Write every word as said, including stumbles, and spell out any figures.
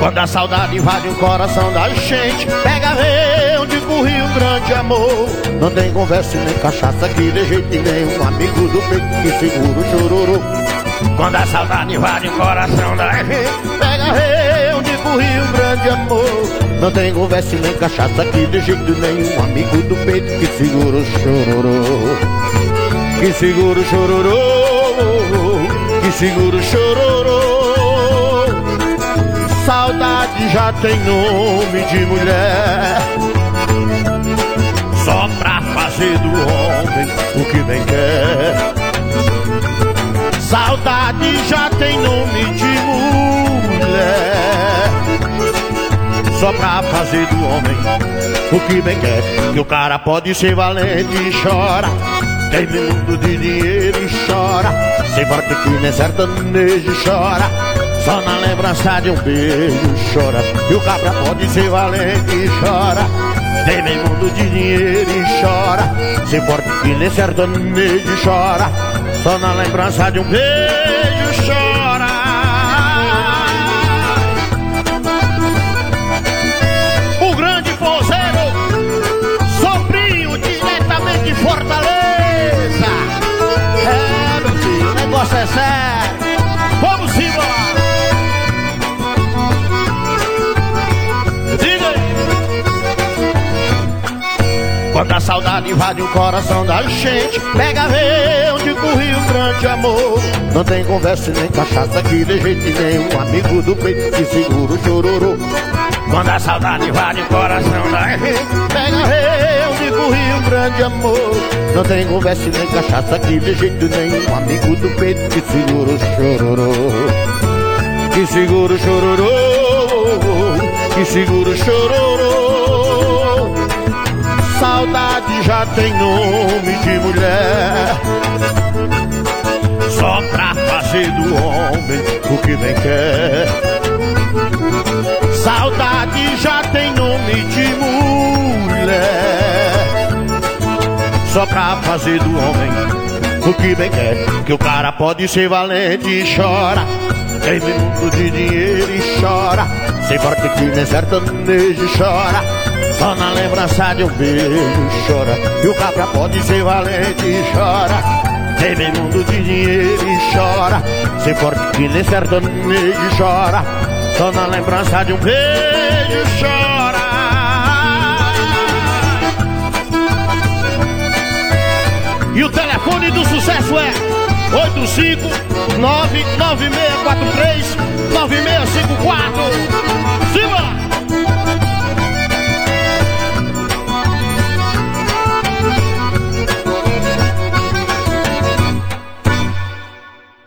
Quando a saudade invade o coração da gente, pega ver onde corria um grande amor. Não tem conversa nem cachaça que de jeito nenhum, amigo do peito que segura o chororô. Quando a saudade invade o coração da gente, pega ver onde corria um grande amor. Não tem conversa nem cachaça que de jeito nenhum, amigo do peito que segura o chororô. Que segura o chororô, que segura o chororô. Saudade já tem nome de mulher, só pra fazer do homem o que bem quer. Saudade já tem nome de mulher, só pra fazer do homem o que bem quer. Que o cara pode ser valente e chora, tem mundo de dinheiro e chora, sem forte que nem sertanejo chora, só na lembrança de um beijo chora. E o cabra pode ser valente e chora, tem meio mundo de dinheiro e chora, sem forte que nem sertanejo chora, só na lembrança de um beijo chora. O grande forzeiro, sobrinho diretamente de Fortaleza. É, meu filho, o negócio é sério. Vamos embora. Quando a saudade invade o coração da gente, pega ver onde corria um grande amor. Não tem conversa nem cachaça que de jeito nenhum, amigo do peito que segura o chororô. Quando a saudade invade o coração da gente, pega ver onde corria um grande amor. Não tem conversa nem cachaça que de jeito nenhum, amigo do peito que segura o chororô. Que segura o chororô, que segura o chororô. Saudade já tem nome de mulher, só pra fazer do homem o que bem quer. Saudade já tem nome de mulher, só pra fazer do homem o que bem quer. Que o cara pode ser valente e chora, tem muito de dinheiro e chora, sem forte que nem sertanejo chora, só na lembrança de um beijo chora. E o cabra pode ser valente e chora, tem meio mundo de dinheiro e chora, sem forte que nem sertanejo chora, só na lembrança de um beijo chora. E o telefone do sucesso é oito cinco nove nove seis quatro três nove seis cinco quatro. Simbora!